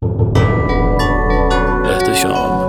احتشام.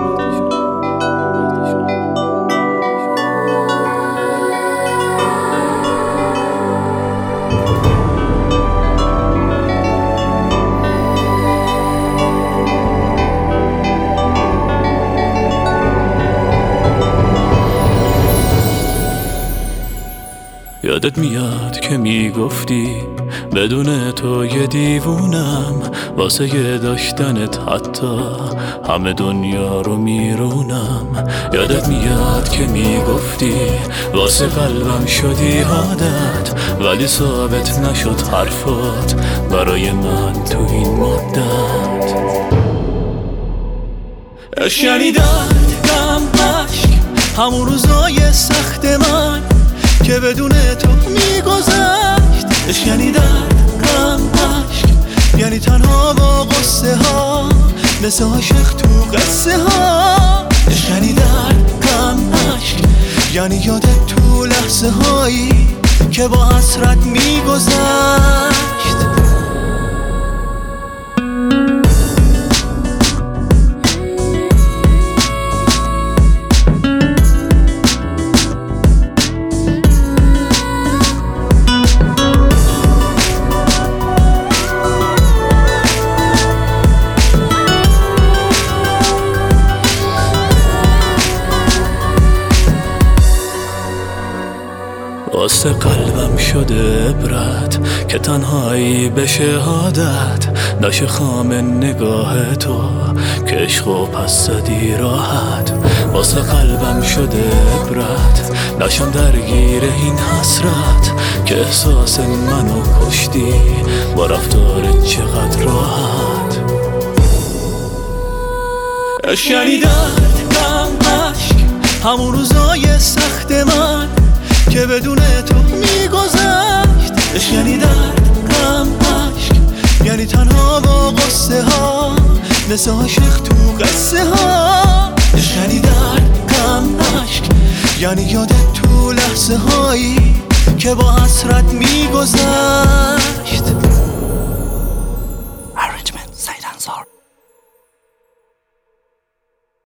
یادت میاد که میگفتی بدون تو یه دیوونم، واسه داشتنت حتی همه دنیا رو میرونم. یادت میاد که میگفتی واسه قلبم شدی عادت، ولی ثابت نشد حرفات برای من تو این مدت. عشق یعنی درد، غم، عشق، همون روزای سخت من که بدون تو میگذشت. عشق یعنی درد، غم، عشق، یعنی تنها با غصه ها، مثل عاشق تو قصه ها. عشق یعنی درد، غم، عشق، یعنی یادت تو لحظه هایی که با حسرت میگذشت. واسه قلبم شده عبرت که تنهایی به شهادت، نشه خام نگاه تو که عشقو پس زدی راحت. واسه قلبم شده عبرت نشم درگیر این حسرت که احساس منو کشتی با رفتارت چقدر راحت. عشق یعنی درد، غم، عشق، همون روزای سخت من که بدون تو میگذشت. عشق یعنی درد، غم، عشق، یعنی تنها با غصه ها، مثل عاشق تو قصه ها. عشق یعنی درد، غم، عشق، یعنی یادت تو لحظه هایی که با حسرت میگذشت.